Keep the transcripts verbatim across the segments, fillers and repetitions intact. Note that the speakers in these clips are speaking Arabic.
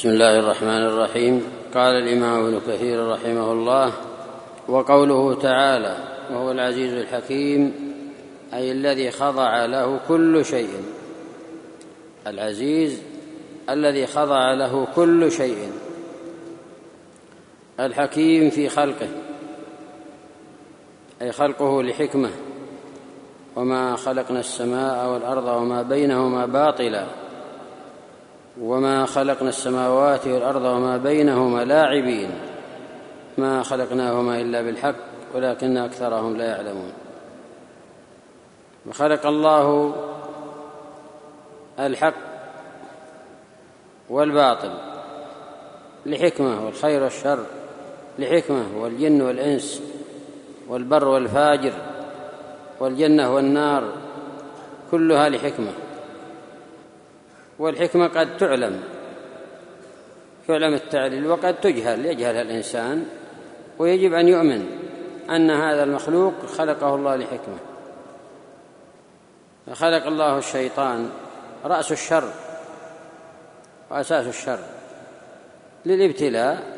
بسم الله الرحمن الرحيم. قال الإمام ابن كثير رحمه الله: وقوله تعالى: وهو العزيز الحكيم، أي الذي خضع له كل شيء. العزيز الذي خضع له كل شيء. الحكيم في خلقه، أي خلقه لحكمة. وما خلقنا السماء والأرض وما بينهما باطلا وما خلقنا السماوات والأرض وما بينهما لاعبين ما خلقناهما إلا بالحق ولكن أكثرهم لا يعلمون. وخلق الله الحق والباطل لحكمة، والخير والشر لحكمة، والجن والإنس والبر والفاجر والجنة والنار كلها لحكمة. والحكمة قد تعلم يعلم التعليل، وقد تجهل يجهلها الإنسان، ويجب أن يؤمن أن هذا المخلوق خلقه الله لحكمة. فخلق الله الشيطان رأس الشر وأساس الشر للابتلاء،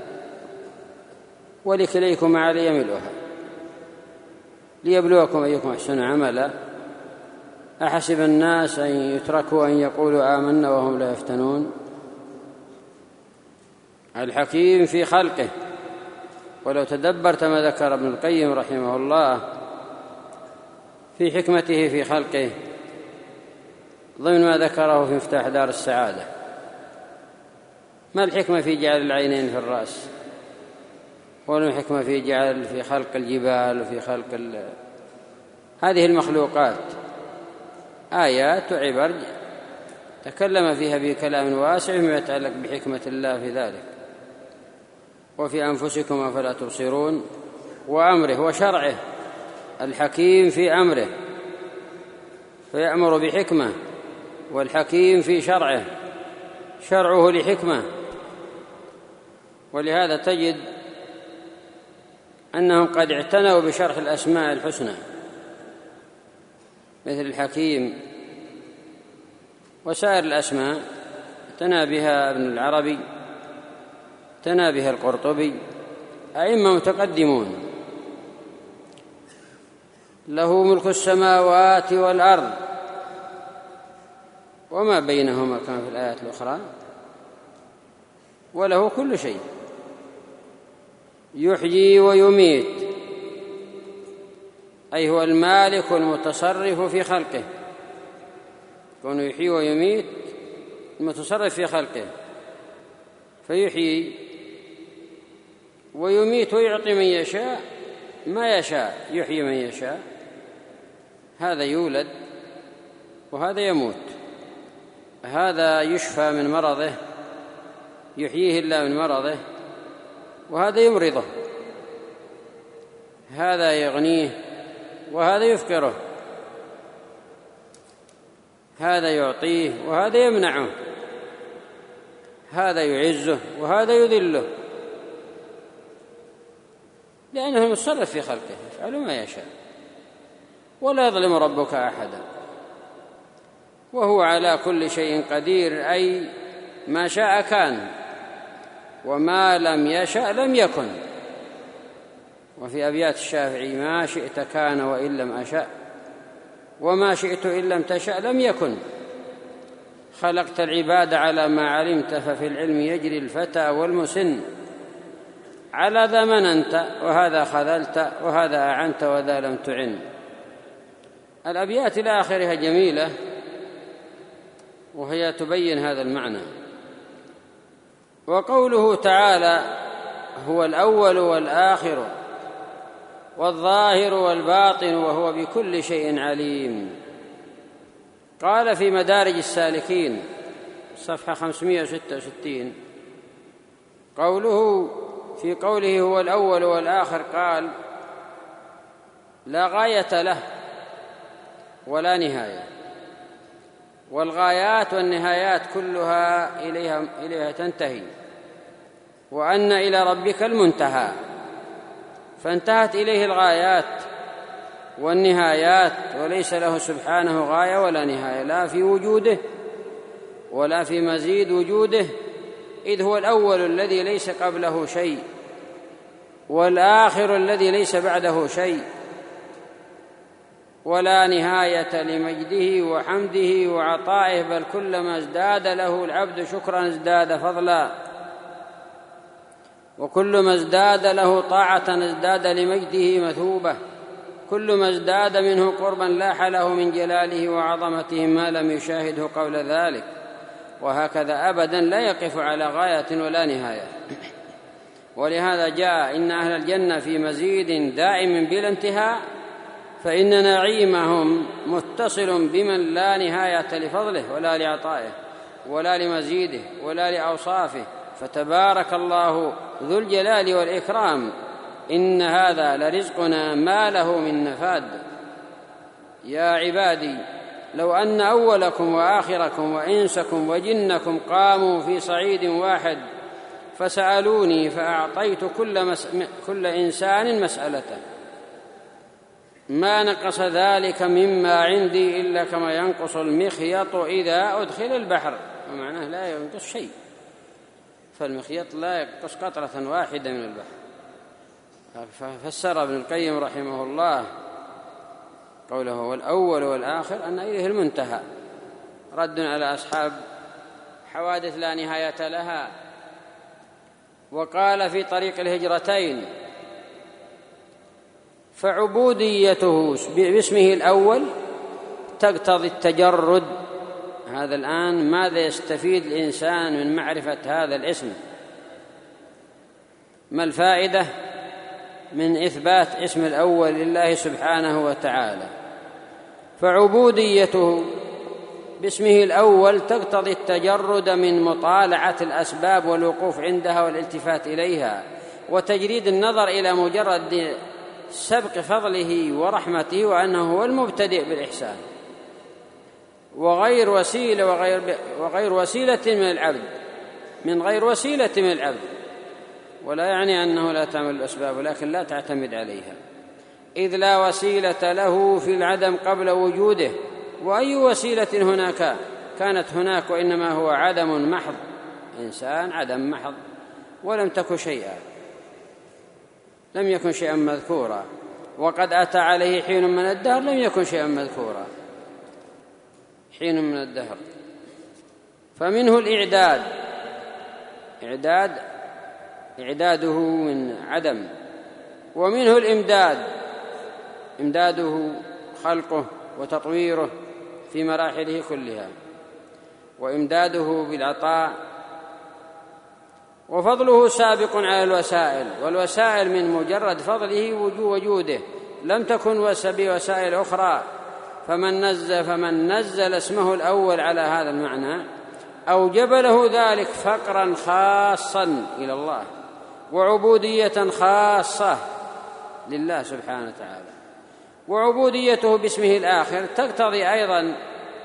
ولكليكم علي ملؤها ليبلوكم أيكم أحسن عملا أحسب الناس أن يتركوا أن يقولوا آمنا وهم لا يفتنون. الحكيم في خلقه. ولو تدبرت ما ذكر ابن القيم رحمه الله في حكمته في خلقه ضمن ما ذكره في مفتاح دار السعادة، ما الحكمة في جعل العينين في الرأس؟ ولا الحكمة في جعل في خلق الجبال وفي خلق ال... هذه المخلوقات آيات وعبر تكلم فيها بكلام واسع فيما يتعلق بحكمة الله في ذلك. وفي أنفسكم أفلا تبصرون، وأمره وشرعه. الحكيم في أمره فيأمر بحكمة، والحكيم في شرعه شرعه لحكمة. ولهذا تجد أنهم قد اعتنوا بشرح الأسماء الحسنى مثل الحكيم وسائر الأسماء، اعتنى بها ابن العربي، اعتنى بها القرطبي، أئمة متقدمون. له ملك السماوات والأرض وما بينهما كما في الآيات الأخرى، وله كل شيء، يحيي ويميت، أي هو المالك المتصرف في خلقه. كونه يحيي ويميت المتصرف في خلقه، فيحيي ويميت ويعطي من يشاء ما يشاء، يحيي من يشاء، هذا يولد وهذا يموت، هذا يشفى من مرضه يحييه الله من مرضه، وهذا يمرضه، هذا يغنيه وهذا يفقره، هذا يعطيه وهذا يمنعه، هذا يعزه وهذا يذله، لأنه المتصرف في خلقه يفعل ما يشاء ولا يظلم ربك أحدا، وهو على كل شيء قدير، أي ما شاء كان وما لم يشأ لم يكن. وفي أبيات الشافعي: ما شئت كان وإن لم أشأ، وما شئت إن لم تشأ لم يكن. خلقت العباد على ما علمت، ففي العلم يجري الفتى والمسن. على ذا مننت وهذا خذلت، وهذا أعنت وذا لم تعن. الأبيات إلى آخرها جميلة، وهي تبين هذا المعنى. وقوله تعالى: هو الأول والآخر والظاهر والباطن وهو بكل شيء عليم. قال في مدارج السالكين صفحة خمسمائة وستة وستين قوله في قوله هو الأول والآخر، قال: لا غاية له ولا نهاية، والغايات والنهايات كلها إليها, إليها تنتهي، وأن إلى ربك المنتهى، فانتهت إليه الغايات والنهايات، وليس له سبحانه غاية ولا نهاية، لا في وجوده ولا في مزيد وجوده إذ هو الأول الذي ليس قبله شيء، والآخر الذي ليس بعده شيء، ولا نهاية لمجده وحمده وعطائه، بل كلما ازداد له العبد شكرا ازداد فضلا، وكلما ازداد له طاعة ازداد لمجده مثوبة، كلما ازداد منه قربا لاح له من جلاله وعظمته ما لم يشاهده قبل ذلك، وهكذا أبدا لا يقف على غاية ولا نهاية. ولهذا جاء إن أهل الجنة في مزيد دائم بلا انتهاء، فإن نعيمهم متصل بمن لا نهاية لفضله ولا لعطائه ولا لمزيده ولا لأوصافه، فتبارك الله ذو الجلال والإكرام. إن هذا لرزقنا ما له من نفاد. يا عبادي لو أن أولكم وآخركم وإنسكم وجنكم قاموا في صعيد واحد فسألوني فأعطيت كل, مس... كل إنسان مسألته ما نقص ذلك مما عندي إلا كما ينقص المخيط إذا أدخل البحر، ومعناه لا ينقص شيء، فالمخيط لا ينقص قطرة واحدة من البحر. ففسر ابن القيم رحمه الله قوله هو الأول والآخر أن إليه المنتهى، رد على أصحاب حوادث لا نهاية لها. وقال في طريق الهجرتين فعبوديته باسمه الأول تقتضي التجرد. هذا الآن ماذا يستفيد الإنسان من معرفة هذا الاسم؟ ما الفائدة من إثبات اسم الأول لله سبحانه وتعالى؟ فعبوديته باسمه الأول تقتضي التجرد من مطالعة الأسباب والوقوف عندها والالتفات إليها وتجريد النظر إلى مجرد سبق فضله ورحمته، وأنه هو المبتدئ بالإحسان وغير وسيلة وغير, وغير وسيلة من العبد من غير وسيلة من العبد. ولا يعني أنه لا تعمل الأسباب، ولكن لا تعتمد عليها، إذ لا وسيلة له في العدم قبل وجوده. وأي وسيلة هناك كانت هناك، وإنما هو عدم محض، إنسان عدم محض، ولم تكن شيئا، لم يكن شيئا مذكورا. وقد أتى عليه حين من الدهر لم يكن شيئا مذكورا، حين من الدهر. فمنه الإعداد، إعداد إعداده من عدم، ومنه الإمداد، إمداده خلقه وتطويره في مراحله كلها، وإمداده بالعطاء. وفضله سابق على الوسائل، والوسائل من مجرد فضله وجوده، لم تكن بوسائل أخرى. فمن نزل فمن نزل اسمه الأول على هذا المعنى أوجب له ذلك فقرا خاصا إلى الله وعبودية خاصة لله سبحانه وتعالى. وعبوديته باسمه الآخر تقتضي أيضا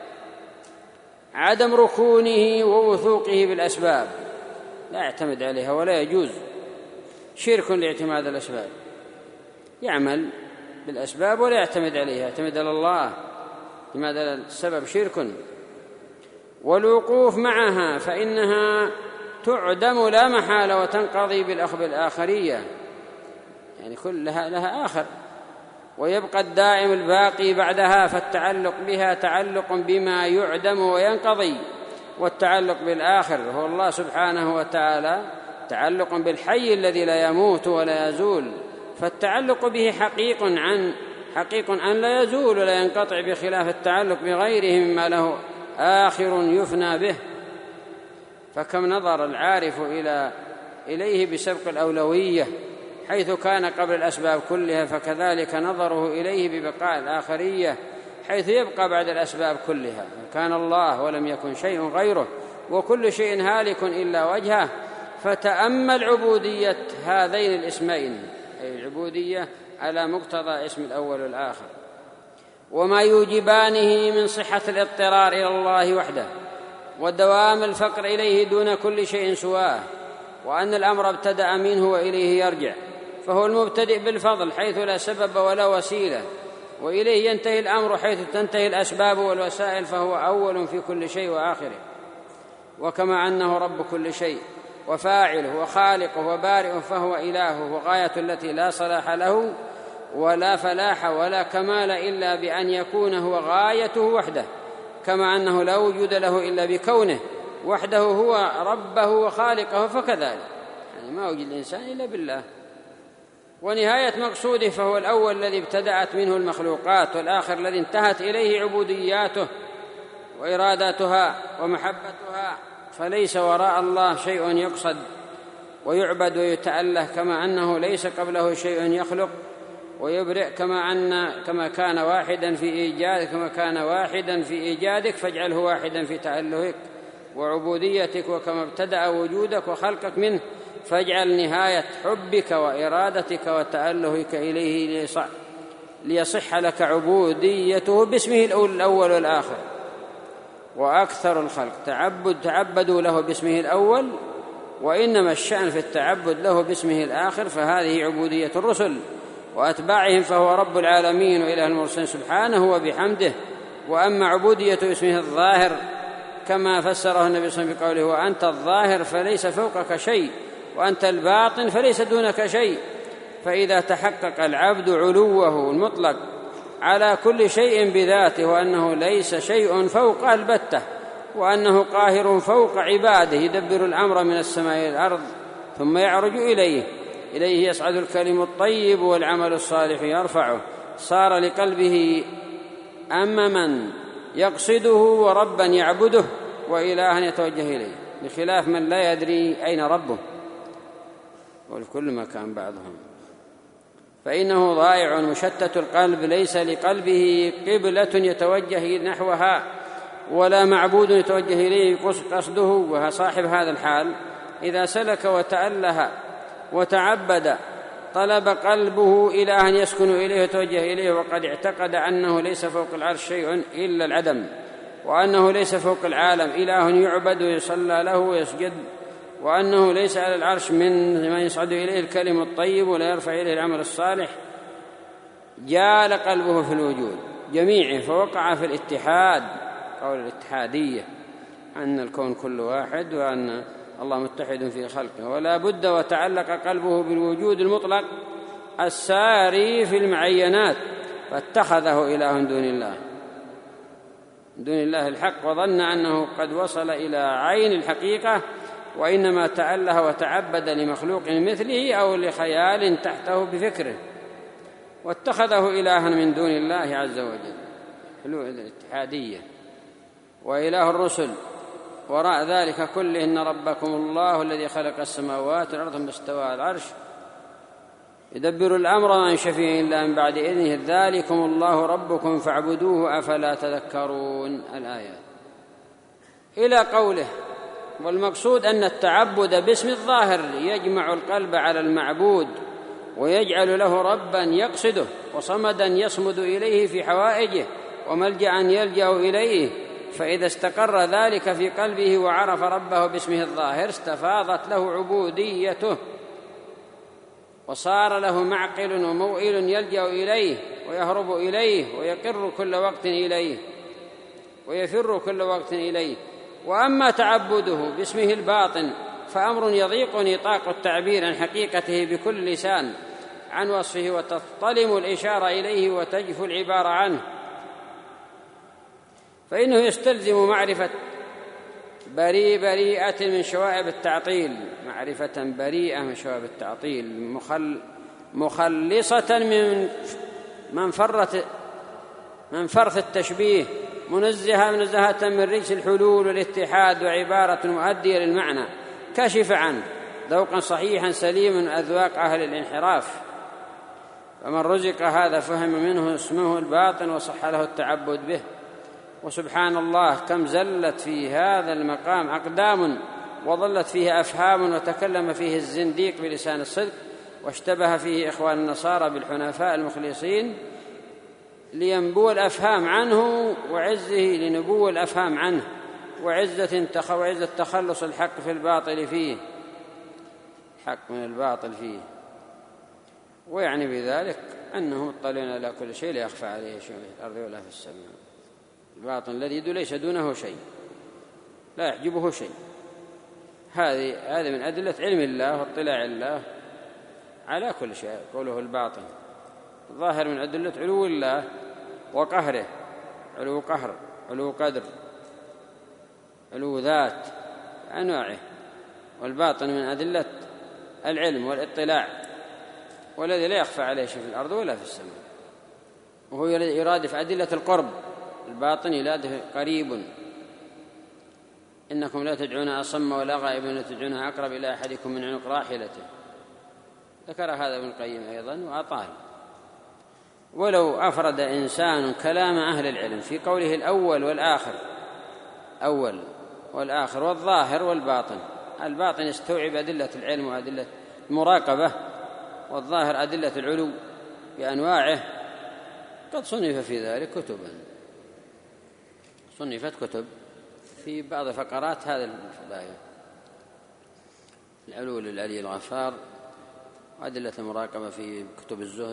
عدم ركونه ووثوقه بالأسباب، لا يعتمد عليها ولا يجوز، شرك لاعتماد الأسباب، يعمل بالأسباب ولا يعتمد عليها، يعتمد على الله، اعتماد على السبب شرك. والوقوف معها فإنها تعدم لا محالة وتنقضي بالأخذ بالآخرية، يعني كلها لها آخر، ويبقى الدائم الباقي بعدها، فالتعلق بها تعلق بما يعدم وينقضي، والتعلق بالآخر هو الله سبحانه وتعالى تعلق بالحي الذي لا يموت ولا يزول، فالتعلق به حقيق عن حقيق أن لا يزول ولا ينقطع، بخلاف التعلق بغيره مما له آخر يفنى به. فكم نظر العارف إلى إليه بسبق الأولوية حيث كان قبل الأسباب كلها، فكذلك نظره إليه ببقاء الآخرية حيث يبقى بعد الأسباب كلها. كان الله ولم يكن شيء غيره، وكل شيء هالك إلا وجهه. فتأمل عبودية هذين الاسمين، أي العبودية على مقتضى اسم الأول والآخر، وما يوجبانه من صحة الاضطرار إلى الله وحده ودوام الفقر إليه دون كل شيء سواه، وأن الأمر ابتدأ منه وإليه يرجع، فهو المبتدئ بالفضل حيث لا سبب ولا وسيلة، وإليه ينتهي الأمر حيث تنتهي الأسباب والوسائل، فهو أول في كل شيء وآخره. وكما أنه رب كل شيء وفاعله وخالقه وبارئ فهو إله وغاية التي لا صلاح له ولا فلاح ولا كمال إلا بأن يكون هو غايته وحده، كما أنه لا وجود له إلا بكونه وحده هو ربه وخالقه، فكذلك يعني ما وجد الإنسان إلا بالله. ونهاية مقصوده فهو الأول الذي ابتدأت منه المخلوقات، والآخر الذي انتهت إليه عبودياته وإراداتها ومحبتها، فليس وراء الله شيء يقصد ويعبد ويتأله، كما أنه ليس قبله شيء يخلق ويبرئ، كما أن كما كان واحدا في إيجادك كما كان واحدا في إيجادك فاجعله واحدا في تألهك وعبوديتك، وكما ابتدأ وجودك وخلقك منه فاجعل نهاية حبك وإرادتك وتألهك إليه ليصح لك عبوديته باسمه الأول والآخر. وأكثر الخلق تعبد تعبدوا له باسمه الأول، وإنما الشأن في التعبد له باسمه الآخر، فهذه عبودية الرسل وأتباعهم، فهو رب العالمين وإله المرسلين سبحانه وبحمده. وأما عبودية اسمه الظاهر كما فسره النبي صلى الله عليه وسلم بقوله وأنت الظاهر فليس فوقك شيء وأنت الباطن فليس دونك شيء، فإذا تحقق العبد علوه المطلق على كل شيء بذاته، وأنه ليس شيء فوق البتة، وأنه قاهر فوق عباده يدبر الأمر من السماء إلى الأرض ثم يعرج إليه إليه يصعد الكلم الطيب والعمل الصالح يرفعه، صار لقلبه أما من يقصده وربا يعبده وإلها يتوجه إليه، بخلاف من لا يدري أين ربه والكل مكان بعضهم، فإنه ضائع مشتت القلب، ليس لقلبه قبلة يتوجه نحوها ولا معبود يتوجه إليه قصده. وصاحب هذا الحال إذا سلك وتأله وتعبد طلب قلبه إلها يسكن إليه ويتوجه إليه، وقد اعتقد أنه ليس فوق العرش شيء إلا العدم، وأنه ليس فوق العالم إله يعبد ويصلى له ويسجد، وأنه ليس على العرش من ما يصعد إليه الكلم الطيب ولا يرفع إليه العمل الصالح، جال قلبه في الوجود جميعه فوقع في الاتحاد، قول الاتحادية، أن الكون كل واحد وأن الله متحد في خلقه، ولا بد وتعلق قلبه بالوجود المطلق الساري في المعينات، فاتخذه إله دون الله دون الله الحق، وظن أنه قد وصل إلى عين الحقيقة، وإنما تأله وتعبد لمخلوق مثله أو لخيال تحته بفكره، واتخذه إلها من دون الله عز وجل، حلول الاتحادية. وإله الرسل وراء ذلك كله إن ربكم الله الذي خلق السماوات والأرض ثم استوى على العرش يدبر الأمر ما من شفيع إلا من بعد إذنه ذلكم الله ربكم فاعبدوه أفلا تذكرون. الآيات إلى قوله والمقصود أن التعبد باسم الظاهر يجمع القلب على المعبود ويجعل له ربا يقصده وصمدا يصمد إليه في حوائجه وملجأ يلجأ إليه، فإذا استقر ذلك في قلبه وعرف ربه باسمه الظاهر استفاضت له عبوديته وصار له معقل وموئل يلجأ إليه ويهرب إليه ويقر كل وقت إليه ويفر كل وقت إليه. وأما تعبده باسمه الباطن فأمر يضيق نطاق التعبير عن حقيقته بكل لسان عن وصفه، وتظلم الإشارة إليه وتجف العبارة عنه، فإنه يستلزم معرفة بريء بريئة من شوائب التعطيل، معرفة بريئة من شوائب التعطيل مخل مخلصة من من فرت من فرث التشبيه، منزهة منزهة من رجس الحلول والاتحاد، وعبارة مؤدية للمعنى كشف عنه ذوقا صحيحا سليما أذواق أهل الانحراف، فمن رزق هذا فهم منه اسمه الباطن وصح له التعبد به. وسبحان الله كم زلت في هذا المقام أقدام وظلت فيه أفهام، وتكلم فيه الزنديق بلسان الصدق، واشتبه فيه إخوان النصارى بالحنفاء المخلصين لينبو الأفهام عنه وعزه لنبو الأفهام عنه وعزة وعزة تخلص الحق في الباطل فيه، حق من الباطل فيه، ويعني بذلك أنهم مطلعون على كل شيء لا يخفى عليه شيء في الأرض ولا في السماء، الباطن الذي ليس دونه شيء لا يحجبه شيء. هذه هذه من أدلة علم الله واطلاع الله على كل شيء. قوله الباطن الظاهر من أدلة علو الله وقهره، علو قهر، علو قدر، علو ذات أنواعه. والباطن من أدلة العلم والاطلاع، والذي لا يخفى عليه شيء في الأرض ولا في السماء. وهو يرادف أدلة القرب، الباطن يرادف قريب. إنكم لا تدعون أصم ولا غائب، لا تدعونها أقرب إلى أحدكم من عنق راحلته. ذكر هذا ابن القيم أيضا وأطال. ولو أفرد إنسان كلام أهل العلم في قوله الأول والآخر، أول والآخر والظاهر والباطن، الباطن يستوعب أدلة العلم وأدلة المراقبة، والظاهر أدلة العلو بأنواعه. قد صنف في ذلك كتبا، صنفت كتب في بعض فقرات هذه الآية: العلو للعلي الغفار، وأدلة المراقبة في كتب الزهد.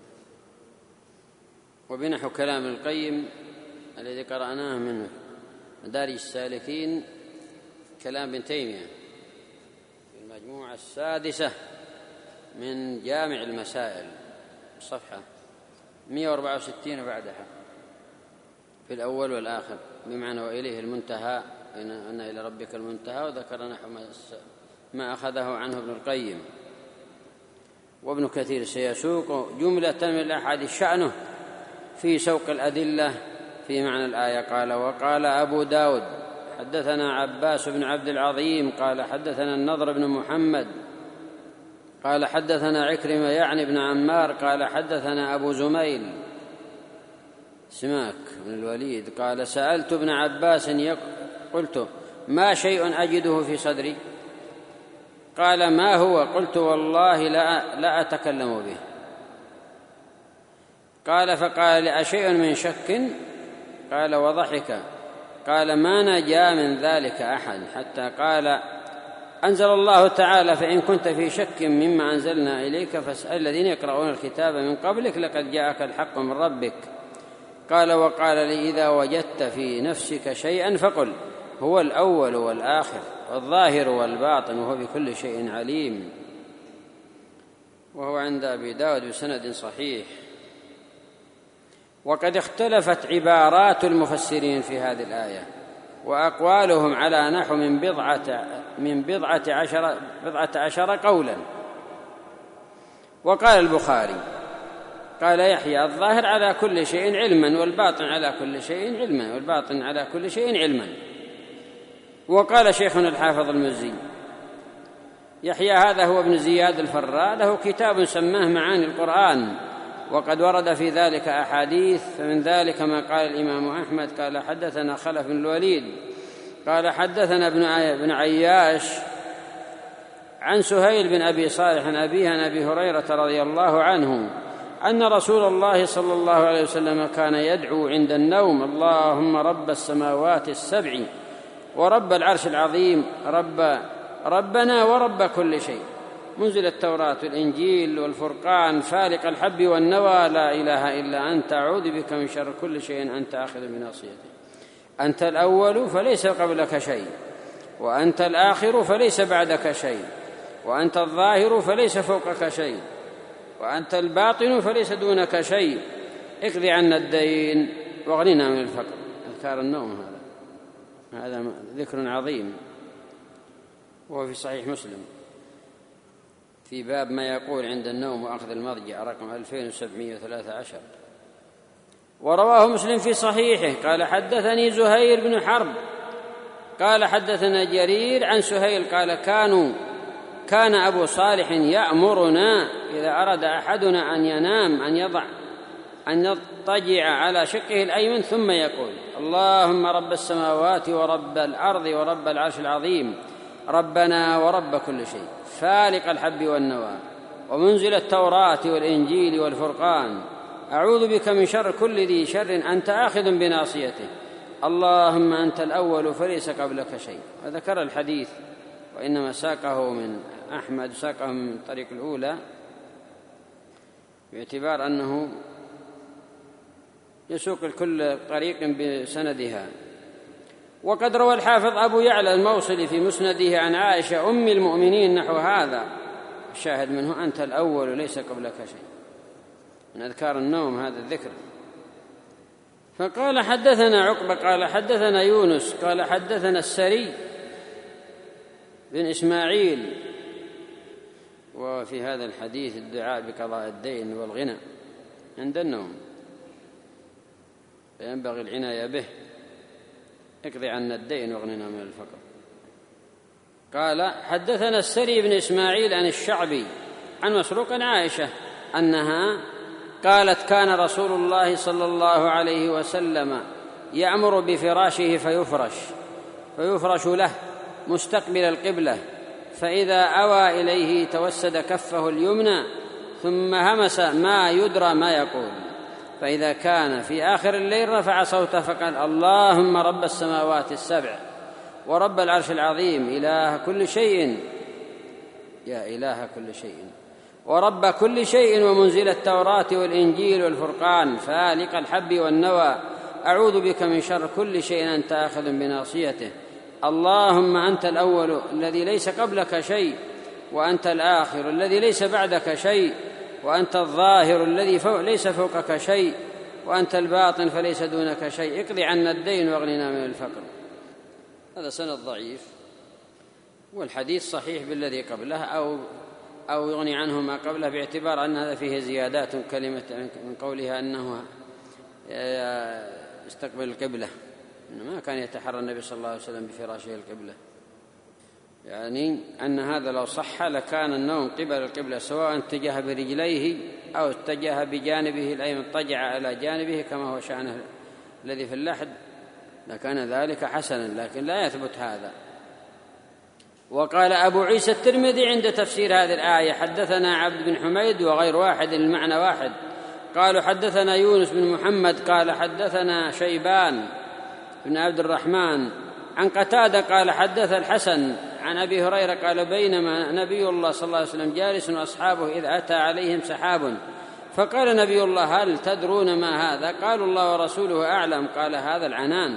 وبنحو كلام القيم الذي قرأناه منه مدارج السالكين، كلام ابن تيمية في المجموعة السادسة من جامع المسائل، صفحة مئة وأربعة وستين بعدها، في الأول والآخر، بمعنى وإليه المنتهى، أن إلى ربك المنتهى. وذكر نحو ما أخذه عنه ابن القيم. وابن كثير سيسوق جملة من الأحاديث شأنه في سوق الأدلة في معنى الآية. قال: وقال أبو داود حدثنا عباس بن عبد العظيم قال حدثنا النضر بن محمد قال حدثنا عكرمة يعني بن عمار قال حدثنا أبو زميل سماك بن الوليد قال: سألت ابن عباس قلت: ما شيء أجده في صدري؟ قال: ما هو؟ قلت: والله لا, لا أتكلم به. قال: فقال: أشيء من شك؟ قال: وضحك. قال: ما نجا من ذلك أحد حتى قال: أنزل الله تعالى: فإن كنت في شك مما أنزلنا إليك فاسأل الذين يقرؤون الكتاب من قبلك لقد جاءك الحق من ربك. قال: وقال لي: إذا وجدت في نفسك شيئا فقل: هو الأول والآخر والظاهر والباطن وهو بكل شيء عليم. وهو عند أبي داود بسند صحيح. وقد اختلفت عبارات المفسرين في هذه الآية، وأقوالهم على نحو من بضعة من بضعة عشر بضعة عشر قولا. وقال البخاري: قال يحيى: الظاهر على كل شيء علما، والباطن على كل شيء علما، والباطن على كل شيء علما. وقال شيخنا الحافظ المزي: يحيى هذا هو ابن زياد الفراء، له كتاب سماه معاني القرآن، وقد ورد في ذلك أحاديث، فمن ذلك ما قال الإمام أحمد قال حدثنا خلف بن الوليد قال حدثنا ابن عياش عن سهيل بن أبي صالح عن أبيه عن أبي هريرة رضي الله عنه أن رسول الله صلى الله عليه وسلم كان يدعو عند النوم: اللهم رب السماوات السبع ورب العرش العظيم، رب ربنا ورب كل شيء، منزل التوراة والإنجيل والفرقان، فالق الحب والنوى، لا إله إلا أنت، أعوذ بك من شر كل شيء أنت آخذ بناصيته. أنت الأول فليس قبلك شيء، وأنت الآخر فليس بعدك شيء، وأنت الظاهر فليس فوقك شيء، وأنت الباطن فليس دونك شيء، اقضي عنا الدين واغننا من الفقر. أذكار النوم هذا هذا ذكر عظيم، وهو في صحيح مسلم في باب ما يقول عند النوم وأخذ المضجع رقم ألفين وسبعمائة وثلاثة عشر. ورواه مسلم في صحيحه قال حدثني زهير بن حرب قال حدثنا جرير عن سهيل قال كانوا كان أبو صالح يأمرنا إذا أراد أحدنا أن ينام أن يضع أن يضطجع على شقه الأيمن ثم يقول: اللهم رب السماوات ورب الأرض ورب العرش العظيم، ربنا ورب كل شيء، فالق الحب والنوى، ومنزل التوراة والإنجيل والفرقان، أعوذ بك من شر كل ذي شر أنت آخذ بناصيته، اللهم أنت الأول فليس قبلك شيء. وذكر الحديث، وإنما ساقه من أحمد، ساقه من طريق الأولى باعتبار أنه يسوق الكل طريق بسندها. وقد روى الحافظ أبو يعلى الموصلي في مسنده عن عائشة أم المؤمنين نحو هذا، الشاهد منه أنت الأول ليس قبلك شيء، من أذكار النوم هذا الذكر. فقال حدثنا عقبة قال حدثنا يونس قال حدثنا السري بن إسماعيل. وفي هذا الحديث الدعاء بقضاء الدين والغنى عند النوم، فينبغي العناية به، اقضي عنا الدين واغننا من الفقر. قال حدثنا السري بن إسماعيل عن الشعبي عن مسروق عن عائشة أنها قالت كان رسول الله صلى الله عليه وسلم يأمر بفراشه فيفرش فيفرش له مستقبل القبلة، فإذا أوى إليه توسد كفه اليمنى ثم همس ما يدرى ما يقول، فإذا كان في آخر الليل رفع صوته فقال اللهم رب السماوات السبع ورب العرش العظيم إله كل شيء يا إله كل شيء ورب كل شيء ومنزل التوراة والإنجيل والفرقان فالق الحب والنوى، أعوذ بك من شر كل شيء أنت آخذ بناصيته، اللهم أنت الأول الذي ليس قبلك شيء، وأنت الآخر الذي ليس بعدك شيء، وأنت الظاهر الذي فوق ليس فوقك شيء، وأنت الباطن فليس دونك شيء، اقض عنا الدين واغننا من الفقر. هذا سند ضعيف، والحديث صحيح بالذي قبله أو أو يغني عنه ما قبله، باعتبار أن هذا فيه زيادات كلمة من قولها أنه يستقبل القبلة، ما كان يتحرى النبي صلى الله عليه وسلم بفراشه القبلة، يعني أن هذا لو صح لكان النوم قبل القبلة، سواء اتجه برجليه أو اتجه بجانبه الأيمن، اضطجع على جانبه كما هو شأنه الذي في اللحد، لكان ذلك حسنا، لكن لا يثبت هذا. وقال أبو عيسى الترمذي عند تفسير هذه الآية حدثنا عبد بن حميد وغير واحد المعنى واحد، قالوا حدثنا يونس بن محمد قال حدثنا شيبان بن عبد الرحمن عن قتادة قال حدث الحسن عن أبي هريرة قال بينما نبي الله صلى الله عليه وسلم جالس وأصحابه إذ أتى عليهم سحاب، فقال نبي الله هل تدرون ما هذا؟ قالوا الله ورسوله أعلم، قال هذا العنان،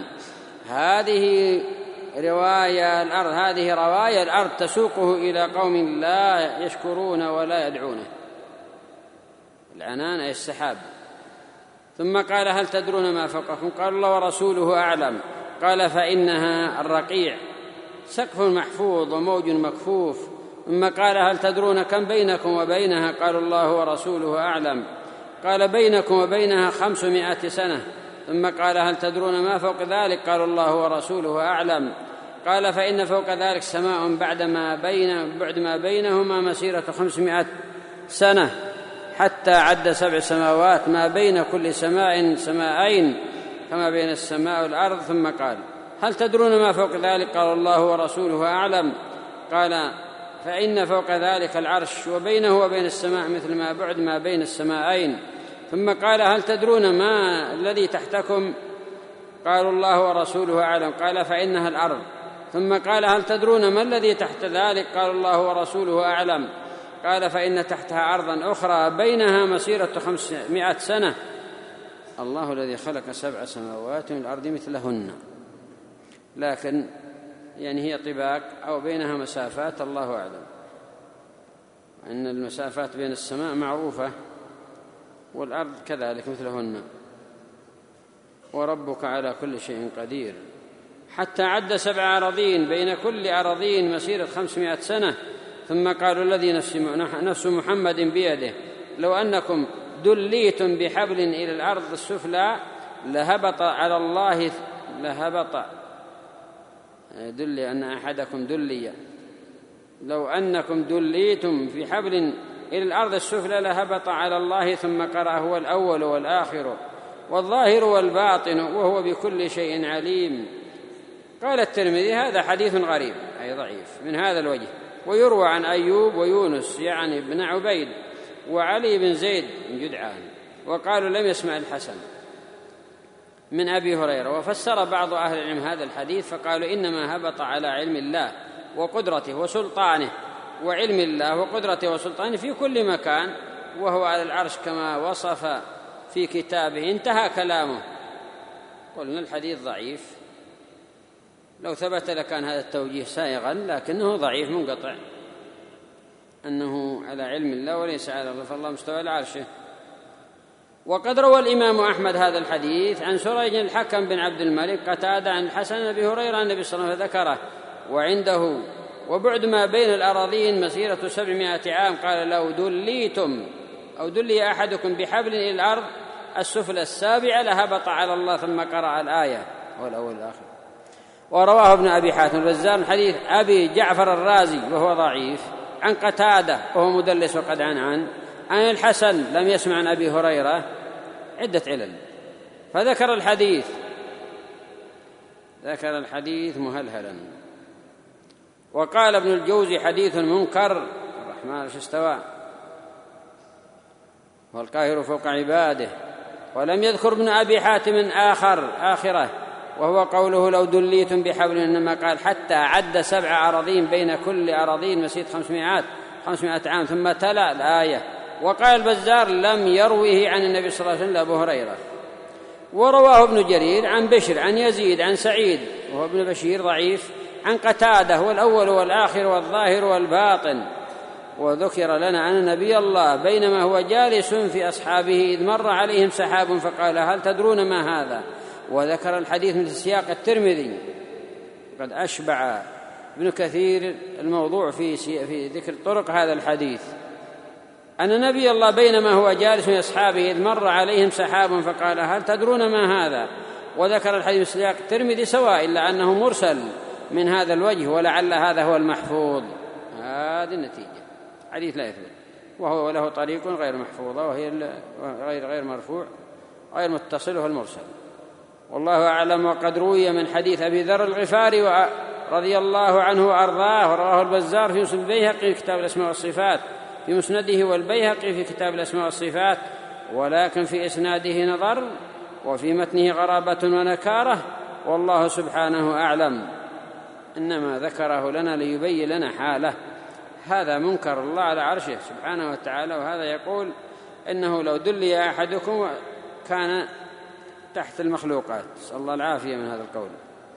هذه رواية الأرض هذه رواية الأرض تسوقه إلى قوم لا يشكرون ولا يدعونه، العنان أي السحاب. ثم قال هل تدرون ما فوقكم؟ قال الله ورسوله أعلم، قال فإنها الرقيع، سقف محفوظ وموج مكفوف. ثم قال هل تدرون كم بينكم وبينها؟ قال الله ورسوله أعلم، قال بينكم وبينها خمسمائة سنة. ثم قال هل تدرون ما فوق ذلك؟ قال الله ورسوله أعلم، قال فإن فوق ذلك سماء بعد ما بين بعد ما بينهما مسيرة خمسمائة سنة، حتى عد سبع سماوات ما بين كل سماء سماءين كما بين السماء والأرض. ثم قال هل تدرون ما فوق ذلك؟ قال الله ورسوله أعلم، قال فإن فوق ذلك العرش وبينه وبين السماء مثل ما بعد ما بين السماءين. ثم قال هل تدرون ما الذي تحتكم؟ قالوا الله ورسوله أعلم، قال فإنها الأرض. ثم قال هل تدرون ما الذي تحت ذلك؟ قالوا الله ورسوله أعلم، قال فإن تحتها أرضا أخرى بينها مسيرة خمسمائة سنة. الله الذي خلق سبع سماوات من الأرض مثلهن، لكن يعني هي طباق أو بينها مسافات الله أعلم، أن المسافات بين السماء معروفة والأرض كذلك مثلهن، وربك على كل شيء قدير. حتى عد سبع أراضين بين كل أراضين مسيرة خمسمائة سنة. ثم قالوا الذي نفس محمد بيده لو أنكم دليتم بحبل إلى الأرض السفلى لهبط على الله لهبط دلي أن أحدكم دلي لو أنكم دليتم في حبل إلى الأرض السفلى لهبط على الله. ثم قرأ هو الأول والآخر والظاهر والباطن وهو بكل شيء عليم. قال الترمذي هذا حديث غريب أي ضعيف من هذا الوجه. ويروى عن أيوب ويونس يعني بن عبيد وعلي بن زيد بن جدعان، وقالوا لم يسمع الحسن من أبي هريرة. وفسر بعض أهل العلم هذا الحديث فقالوا إنما هبط على علم الله وقدرته وسلطانه، وعلم الله وقدرته وسلطانه في كل مكان، وهو على العرش كما وصف في كتابه. انتهى كلامه. قلنا الحديث ضعيف لو ثبت لكان هذا التوجيه سائغا، لكنه ضعيف منقطع، أنه على علم الله وليس على الله، فالله مستوى على عرشه. وقد روى الإمام أحمد هذا الحديث عن سريج الحكم بن عبد الملك قتادة عن الحسن بن أبي هريرة عن النبي صلى الله عليه وسلم فذكره، وعنده وبعد ما بين الأراضين مسيرة سبعمائة عام، قال لو دليتم أو دلي أحدكم بحبل إلى الأرض السفلى السابعة لهبط على الله، ثم قرأ الآية والأول والآخر. ورواه ابن أبي حاتم البزار من حديث أبي جعفر الرازي وهو ضعيف عن قتادة وهو مدلس وقد عن عن عن الحسن لم يسمع عن أبي هريرة، عدة علل، فذكر الحديث ذكر الحديث مهلهلا. وقال ابن الجوزي حديث منكر، الرحمن عرش استوى والقاهر فوق عباده. ولم يذكر ابن أبي حاتم آخر آخره وهو قوله لو دليتم بحبل، إنما قال حتى عد سبع أراضين بين كل أراضين مسيرة خمسمائة خمسمائة عام، ثم تلا الآية. وقال البزار لم يروه عن النبي صلى الله عليه وسلم أبو هريرة. ورواه ابن جرير عن بشر عن يزيد عن سعيد وهو ابن بشير ضعيف عن قتادة والأول والآخر والظاهر والباطن. وذكر لنا أن نبي الله بينما هو جالس في أصحابه إذ مر عليهم سحاب فقال هل تدرون ما هذا؟ وذكر الحديث من سياق الترمذي. قد أشبع ابن كثير الموضوع في في ذكر طرق هذا الحديث، أن نبي الله بينما هو جالس في أصحابه إذ مر عليهم سحاب فقال هل تدرون ما هذا؟ وذكر الحديث من سياق الترمذي سواء، إلا أنه مرسل من هذا الوجه، ولعل هذا هو المحفوظ. هذه النتيجة، حديث لا يثبت، وهو له طريق غير محفوظة وهي غير غير مرفوع غير متصل وهو المرسل، والله أعلم. وقد روي من حديث أبي ذر الغفاري رضي الله عنه وأرضاه، ورواه البزار في مسند البيهقي في كتاب الأسماء والصفات في مسنده، والبيهقي في كتاب الأسماء والصفات، ولكن في إسناده نظر وفي متنه غرابة ونكارة، والله سبحانه أعلم. إنما ذكره لنا ليبين لنا حاله. هذا منكر الله على عرشه سبحانه وتعالى، وهذا يقول إنه لو دلي أحدكم كان تحت المخلوقات، نسأل الله العافية من هذا القول.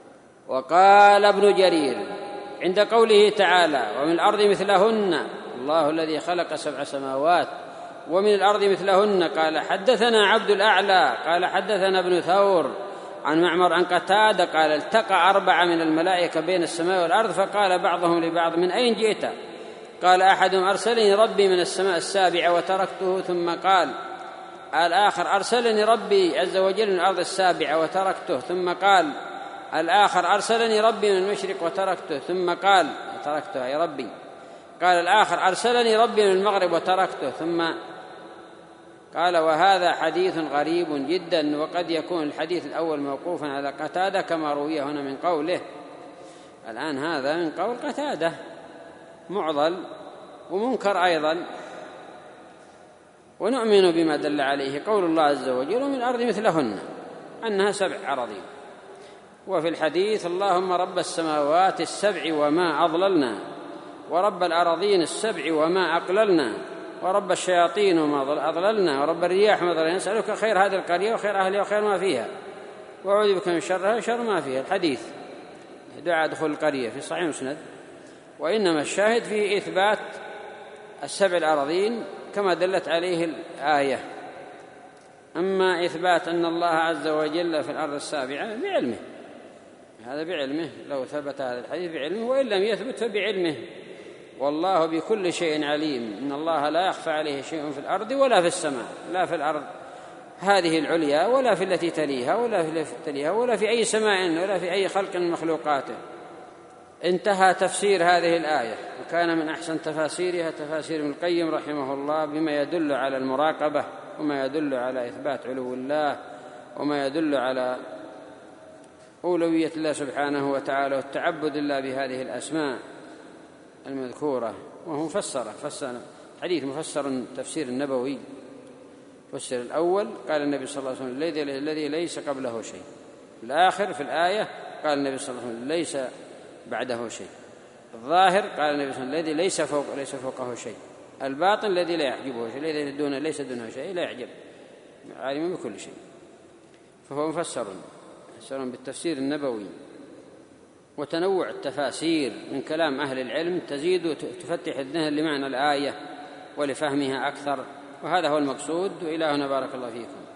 وقال ابن جرير عند قوله تعالى ومن الأرض مثلهن، الله الذي خلق سبع سماوات ومن الأرض مثلهن، قال حدثنا عبد الأعلى قال حدثنا ابن ثور عن معمر عن قتادة قال التقى أربعة من الملائكة بين السماء والأرض، فقال بعضهم لبعض من أين جئت؟ قال أحدهم أرسلني ربي من السماء السابعة وتركته، ثم قال الآخر أرسلني ربي عز وجل من الأرض السابعة وتركته، ثم قال الآخر أرسلني ربي من المشرق وتركته، ثم قال تركته يا ربي. قال الآخر أرسلني ربي من المغرب وتركته، ثم قال وهذا حديث غريب جدا، وقد يكون الحديث الأول موقوفا على قتادة كما روي هنا من قوله. الآن هذا من قول قتادة معضل ومنكر أيضا، ونؤمن بما دل عليه قول الله عز وجل ومن الأرض مثلهن، أنها سبع أراضين. وفي الحديث اللهم رب السماوات السبع وما أضللنا، ورب الأراضين السبع وما أقللنا، ورب الشياطين وما أضللنا، ورب الرياح وما أضللنا، نسألك خير هذه القرية وخير أهلها وخير ما فيها، وأعوذ بك من شرها وشر ما فيها. الحديث دعاء دخول القرية في صحيح مسند. وإنما الشاهد في إثبات السبع الأراضين كما دلت عليه الآية. أما إثبات أن الله عز وجل في الأرض السابعة بعلمه، هذا بعلمه، لو ثبت هذا الحديث بعلمه، وإن لم يثبت فبعلمه، والله بكل شيء عليم. إن الله لا يخفى عليه شيء في الأرض ولا في السماء، لا في الأرض هذه العليا ولا في التي تليها ولا في التي تليها ولا في أي سماء ولا في أي خلق من مخلوقاته. انتهى تفسير هذه الآية، وكان من أحسن تفاسيرها تفاسير ابن القيم رحمه الله بما يدل على المراقبة وما يدل على إثبات علو الله وما يدل على أولوية الله سبحانه وتعالى والتعبد الله بهذه الأسماء المذكورة. وهو مفسر فسر حديث مفسر تفسير النبوي. فسر الأول قال النبي صلى الله عليه وسلم الذي ليس قبله شيء، الآخر في الآية قال النبي صلى الله عليه وسلم ليس بعده شيء، الظاهر قال النبي صلى الله عليه وسلم الذي ليس فوق ليس فوقه شيء، الباطن الذي لا يعجبه شيء، الذي دون ليس دونه شيء لا يعجب، عالم بكل شيء. فهو مفسر مفسر بالتفسير النبوي. وتنوع التفاسير من كلام أهل العلم تزيد وتفتح الذهن لمعنى الآية ولفهمها أكثر، وهذا هو المقصود. وإلى هنا بارك الله فيكم.